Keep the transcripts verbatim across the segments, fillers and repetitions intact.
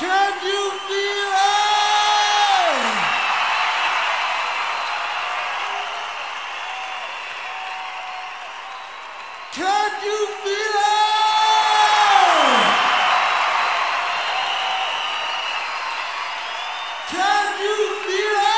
Can you feel it? Can you feel it? Can you feel it?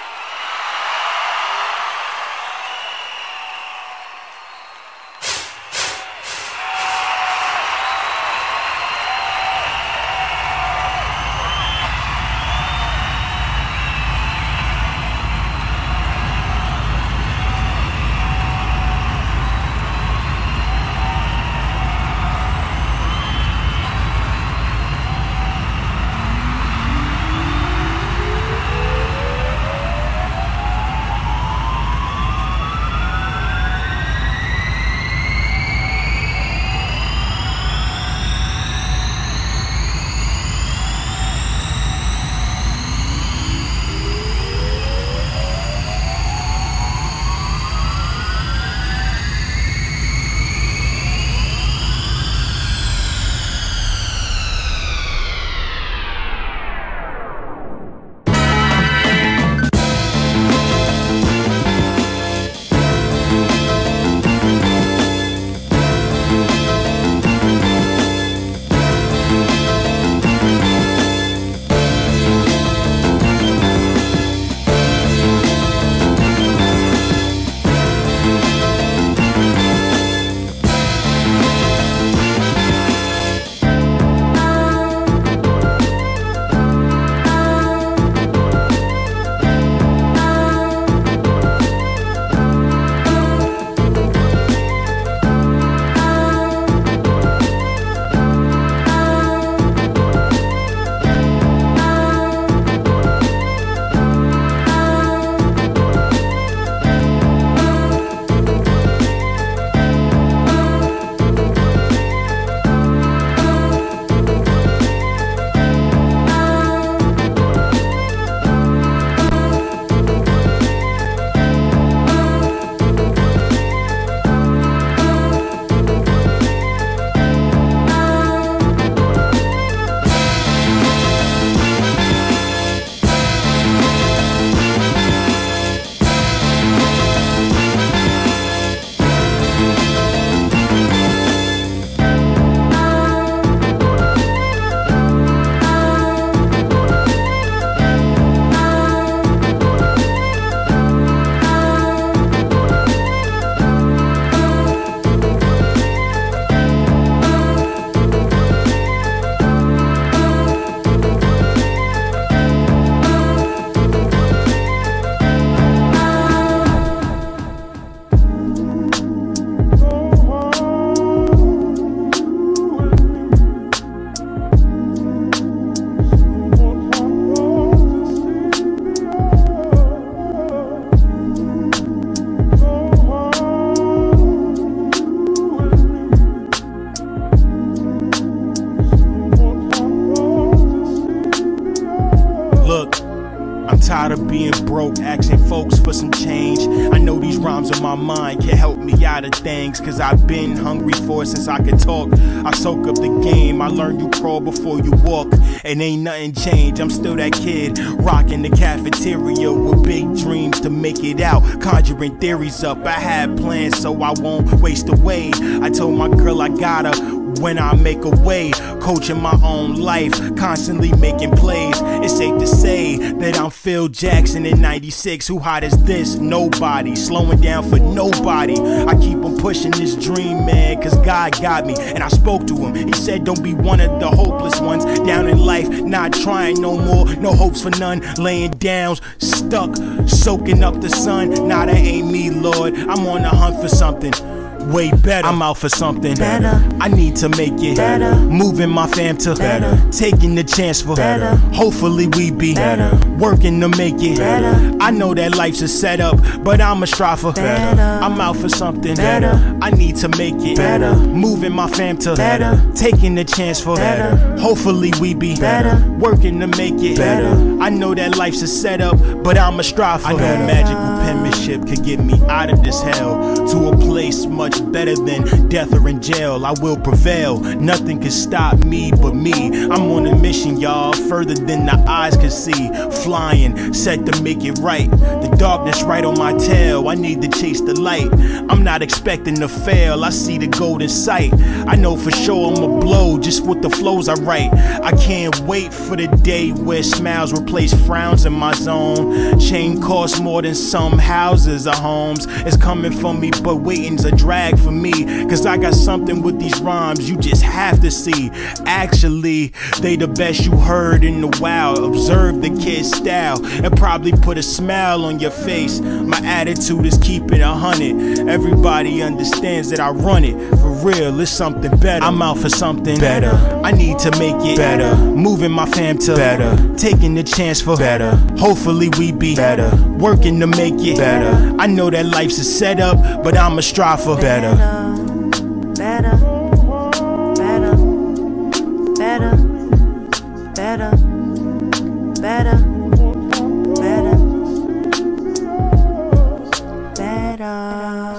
Tired of being broke, asking folks for some change. I know these rhymes in my mind can help me out of things, cause I've been hungry for it since I could talk. I soak up the game, I learned you crawl before you walk. And ain't nothing changed, I'm still that kid rocking the cafeteria with big dreams to make it out, conjuring theories up. I had plans so I won't waste away. I told my girl I got her when I make a way, coaching my own life, constantly making plays. It's safe to say that I'm Phil Jackson in ninety-six. Who hot is this? Nobody. Slowing down for nobody. I keep on pushing this dream, man, cause God got me. And I spoke to him. He said don't be one of the hopeless ones down in life, not trying no more, no hopes for none. Laying down, stuck, soaking up the sun. Nah, that ain't me, Lord. I'm on the hunt for something way better. I'm out for something better. I need to make it better. Moving my fam to better. Taking the chance for better. Hopefully we be better. Working to make it better. I know that life's a setup, but I'ma strive for better. I'm out for something better. I need to make it better. Moving my fam to better. Taking the chance for better. Hopefully we be better. Working to make it better. I know that life's a setup, but I'ma strive for better. I know magical penmanship could get me out of this hell to a place much much better than death or in jail. I will prevail, nothing can stop me but me. I'm on a mission, y'all, further than the eyes can see. Flying, set to make it right. The darkness right on my tail, I need to chase the light. I'm not expecting to fail, I see the gold in sight. I know for sure I'ma blow just with the flows I write. I can't wait for the day where smiles replace frowns in my zone. Chain costs more than some houses or homes. It's coming for me, but waiting's a drag for me. Cause I got something with these rhymes you just have to see. Actually, they the best you heard in a while. Observe the kid's style and probably put a smile on your face. My attitude is keep it a hundred. Everybody understands that I run it. For real, it's something better. I'm out for something better. I need to make it better. Moving my fam to better. Taking the chance for better. Hopefully we be better. Working to make it better. I know that life's a setup, but I'ma strive for better. Better, better, better, better, better, better, better.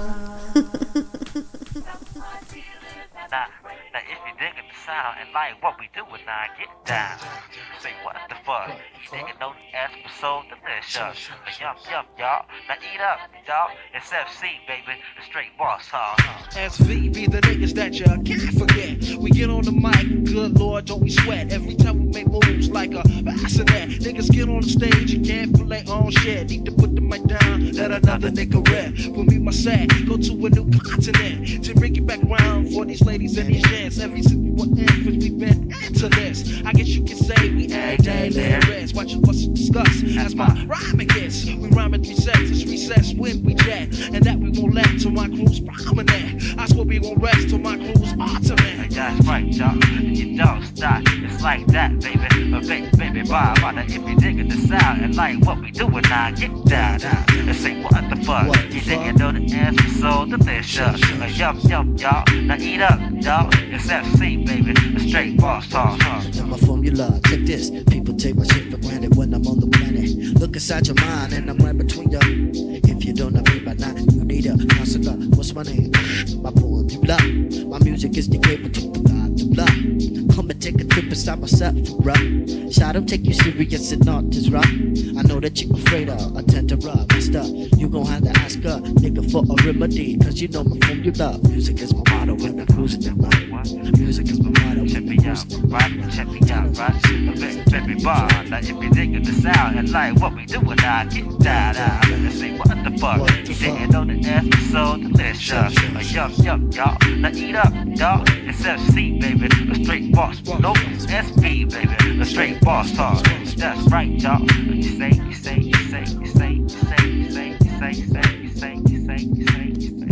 Now, now if you dig at the sound and like what we do, and now get down. Say what the fuck? You didn't know the episode delicious. Yup, yup, y'all. Now eat up, y'all. It's F C, baby. The straight boss talk. S V be the niggas that you can't forget. We get on the mic, good lord, don't we sweat. Every time we make moves like a bassinet. Niggas get on the stage, you can't feel their own shit. Need to put the mic down, let another nigga rap. With me, my set, go to a new continent. To bring it back round for these ladies and these gents. Every single one end, cause we been into this. I guess you can say we add day lyrics. Watch us discuss as my rhyming gets. We rhyme at three sets, it's recess when we jet. And that we won't let till my crew's prominent. I swear we won't rest till my crew's ultimate. That's right, y'all. You don't stop. It's like that, baby. But baby, baby, bye. But if you dig at the sound and like what we doing now, get down, down. And say what the fuck? What the You fuck? didn't know the answer, so delicious. Uh, yup, yup, y'all. Now eat up, y'all. It's F C, baby. The straight boss talk. Now my formula, check this. People take my shit for granted when I'm on the planet. Look inside your mind and I'm right between you. If you don't know me by now, you need a counselor. What's my name? My formula. My music is the cable to the blood to blood. Come and take a trip inside myself, bruh. Shot don't take you serious and not just rock. I know that you're afraid of a tender rub and stuff. You gon' have to ask her, nigga, for a remedy. Cause you know my formula. Music is my motto when I'm cruising down right. Music is my motto Check when me I'm out, cruising down right? Check me out, right? Baby, baby, bar. Now if you dig at the sound and like what we doing now, get down, down. And say what the fuck? What the You fuck? didn't know the answer, so delicious. Uh, yup, yup, y'all. Now eat up, y'all. It's F C, baby. The straight boss. No, S B, baby. The straight boss talk. That's right, y'all. You say, you say, you say, you say, you say, you say, you say, you say, you say, you say, you say, you say.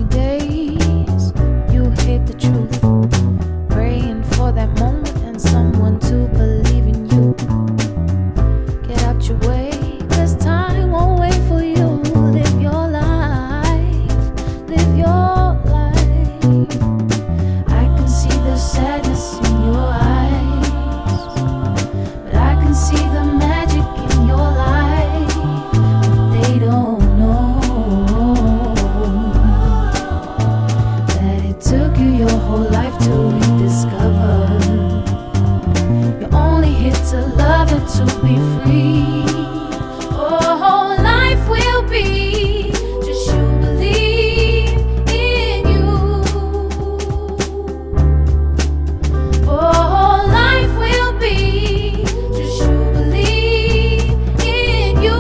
many days you hid the truth, praying for that moment and someone to believe in you. Get out your way, 'cause time won't wait for you. Live your life, live your life. I can see the sadness in your eyes, but I can see the magic in your life. But they don't know that it took you your whole life to rediscover. You're only here to love and to be free. Oh, life will be just you believe in you. Oh, life will be just you believe in you.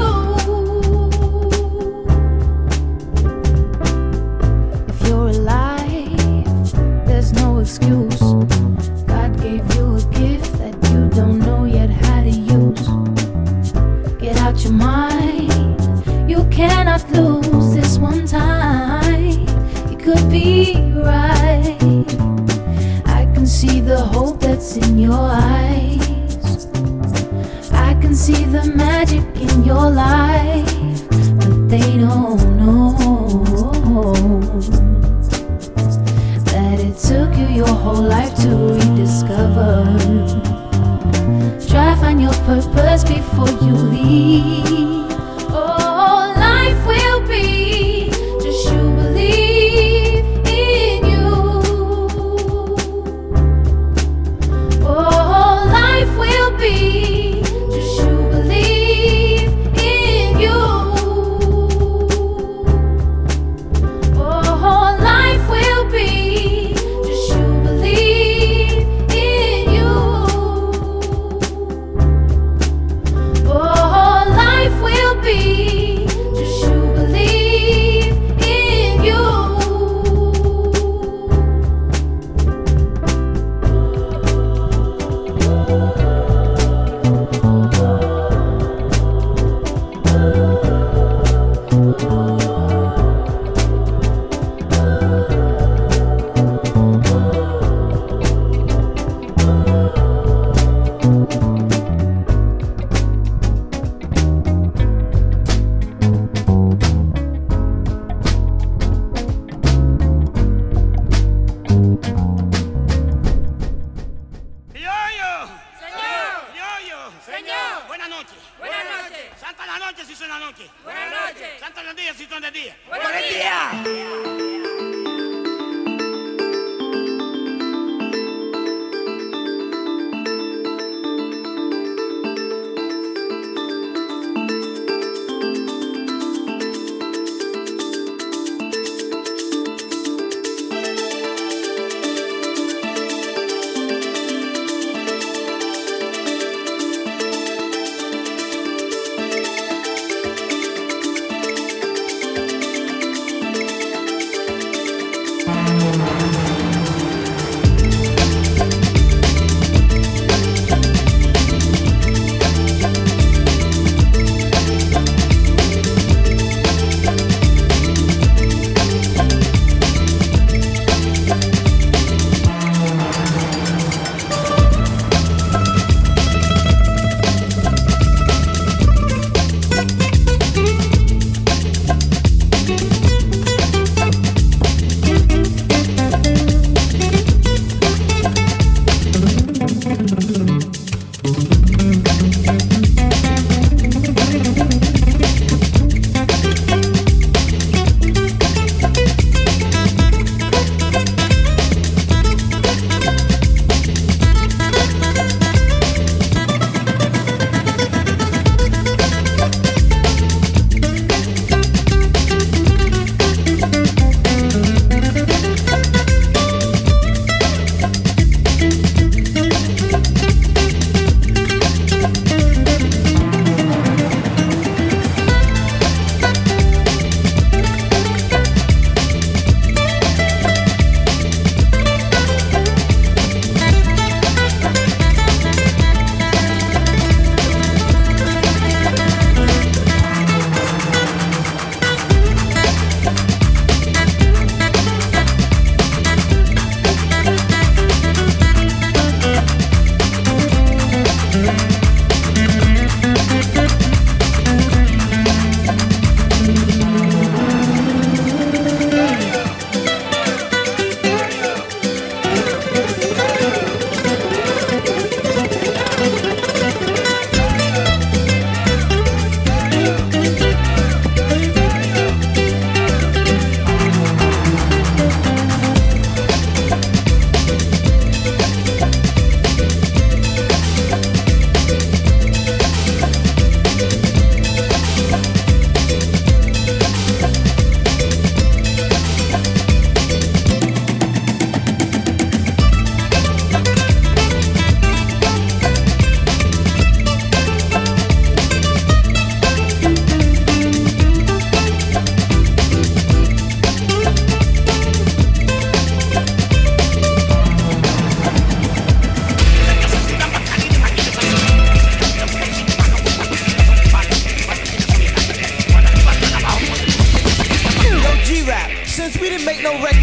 If you're alive, there's no excuse. God gave you a gift that you don't know yet how to use. Get out your mind, you cannot lose this one time. It could be right. I can see the hope that's in your eyes. I can see the magic in your life, but they don't know that it took you your whole life to rediscover. Try find your purpose before you leave. Oh, life will be just you believe in you. Oh, life will be just you believe in you. Oh, life will be just you believe in you. Oh, life will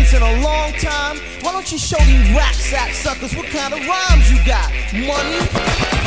rhymes in a long time. Why don't you show these rap sack suckers what kind of rhymes you got? Money?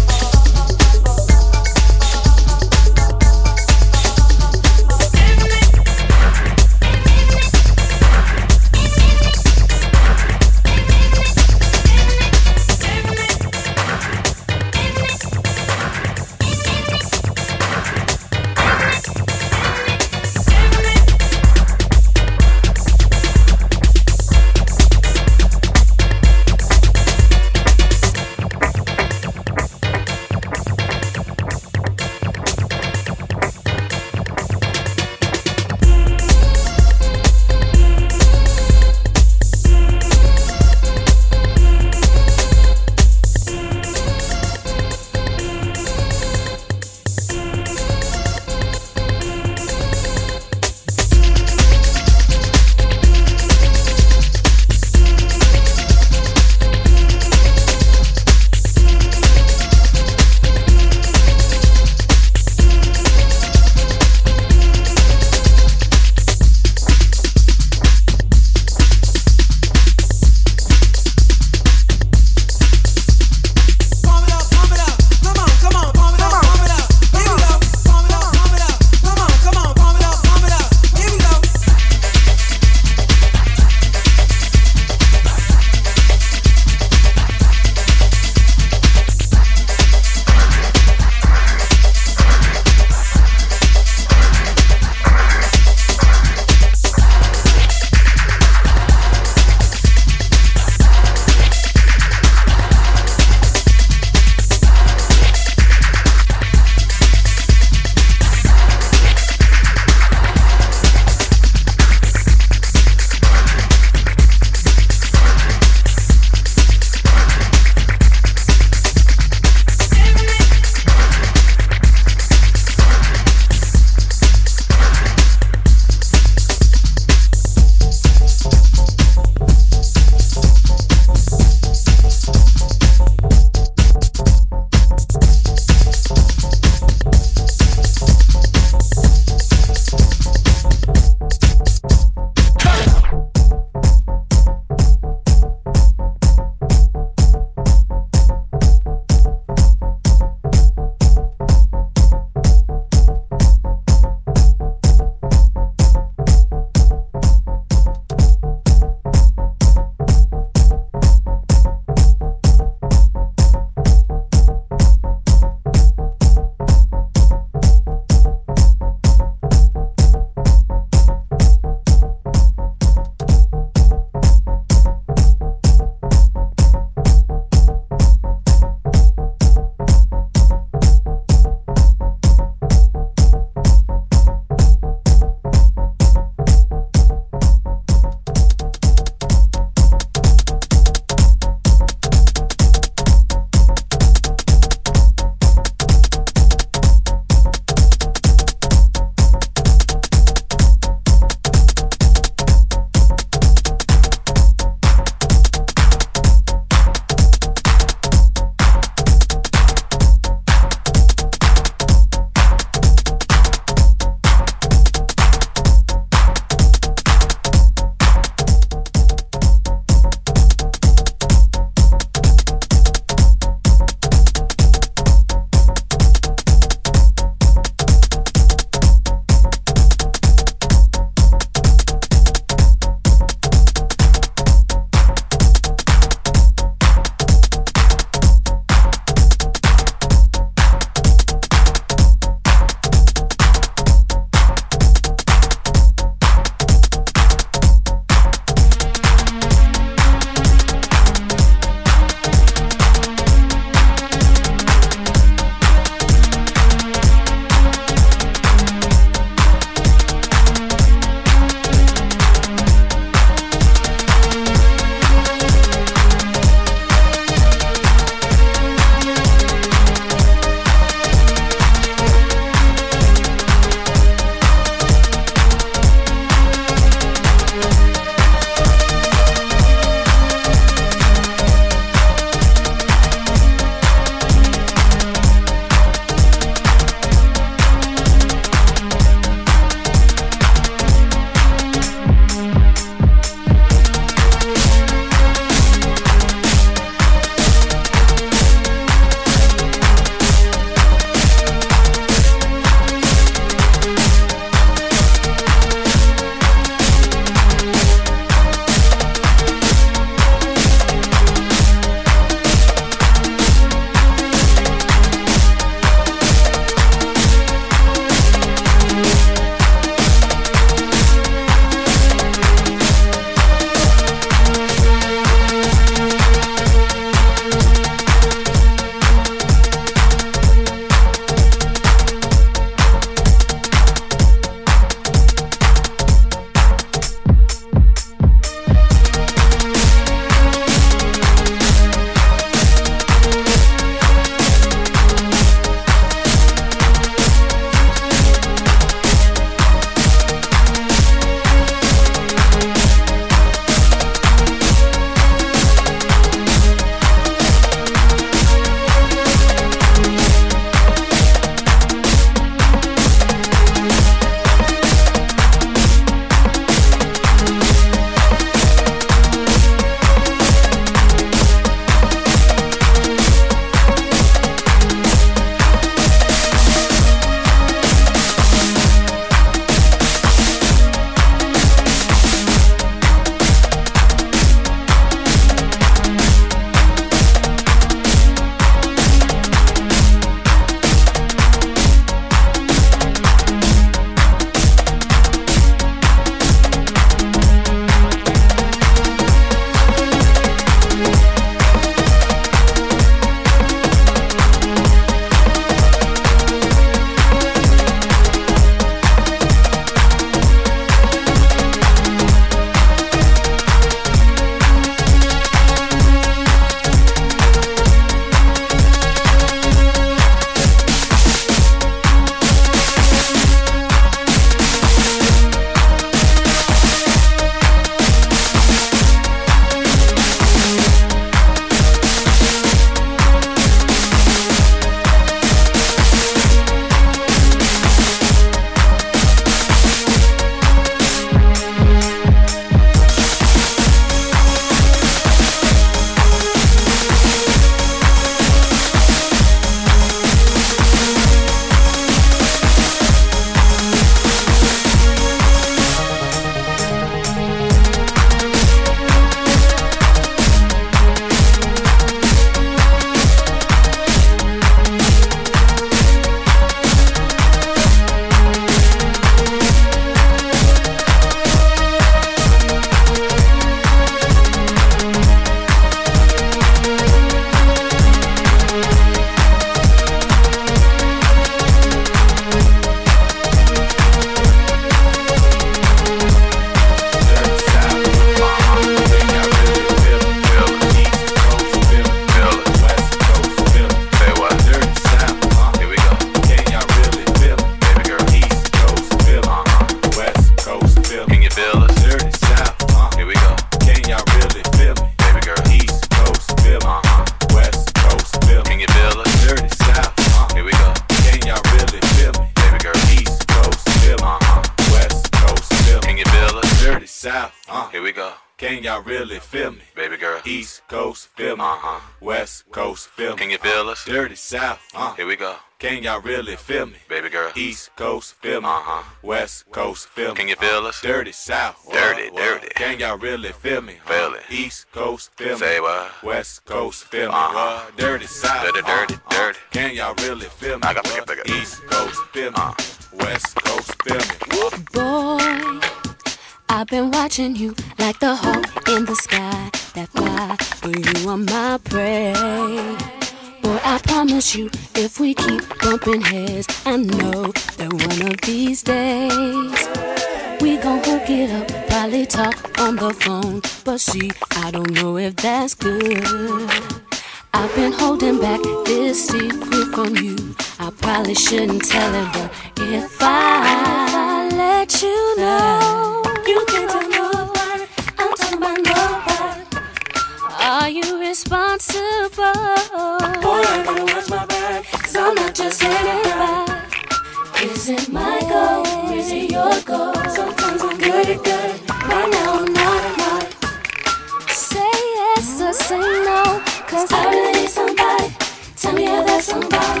feel us? Dirty South, uh, here we go. Can y'all really feel me? Baby girl, East Coast, feel me. Uh-huh. West Coast, feel me. Can you feel us? Dirty South, uh, here we go. Can y'all really feel me? Baby girl, East Coast, feel me. Uh-huh. West Coast, feel me. Can you feel us? Dirty South, uh, here we go. Can y'all really feel me? Baby girl, East Coast, feel me. Uh-huh. West Coast, feel me. Can you feel us? Dirty South, uh, here we go. Can y'all really feel me? Baby girl, East Coast, feel me. Uh-huh. West Coast, feel me. Can you feel us? Dirty South, dirty, what, dirty. What? Can y'all really feel me? Feel it. East Coast, feel me. Say what? West Coast, feel me. Uh-huh. What? Dirty South, dirty, dirty, uh, dirty. Can y'all really feel me? I got to pick it. East Coast, feel me. Uh. West Coast, feel me. Boy, I've been watching you like the hawk in the sky that fly, but you are my prey. Boy, I promise you, if we keep bumping heads, I know that one of these days we gon' hook it up, probably talk on the phone, but see, I don't know if that's good. I've been holding back this secret from you. I probably shouldn't tell it, but if I let you know, you can't tell nobody. I'm talking about nobody. Are you responsible? Boy, I gotta watch my back, cause I'm not just anybody. Is it my goal? Is it your goal? Sometimes I'm good at good. Right now I'm not at night. Say yes or say no, cause I really need somebody. Tell me if there's somebody.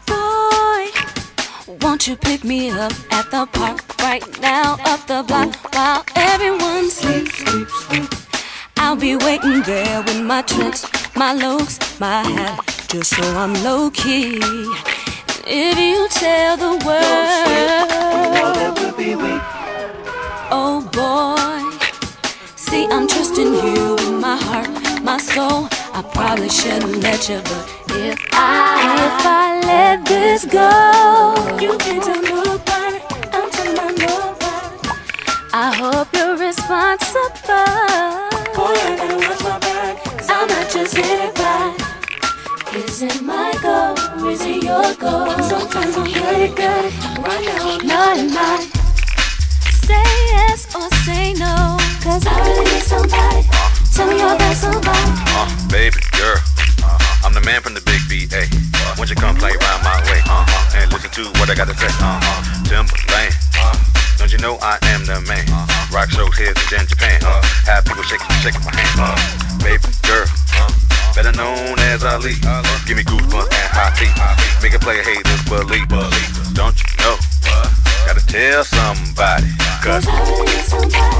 Boy, won't you pick me up at the park right now, up the block, while everyone sleeps, sleep, sleep. I'll be waiting there with my trunks, my locs, my hat, just so I'm low-key. If you tell the world, oh boy, see I'm trusting you with my heart, my soul. I probably shouldn't let you, but if I, if I let this go, you can't tell nobody, I'm telling my nobody. I hope you're responsible. Boy, I gotta watch my back, cause I'm not just anybody. Is it my goal, or is it your goal? Sometimes I'm good at good, right now I'm not at night. Say yes or say no, cause I really need somebody. Tell me about somebody. Uh, baby girl, uh-huh. I'm the man from the big B A. Uh, Won't you come play round my way, uh-huh. and listen to what I gotta say, uh-huh. Timberland, uh, don't you know I am the man? Uh-huh. Rock shows here in Japan, uh, have people shaking, shaking my hand. Uh, baby girl, uh, better known as Ali. Uh, give me goosebumps and hot tea. Make a player haters believe, believe. Don't you know? Uh, gotta tell somebody, cause I really need somebody.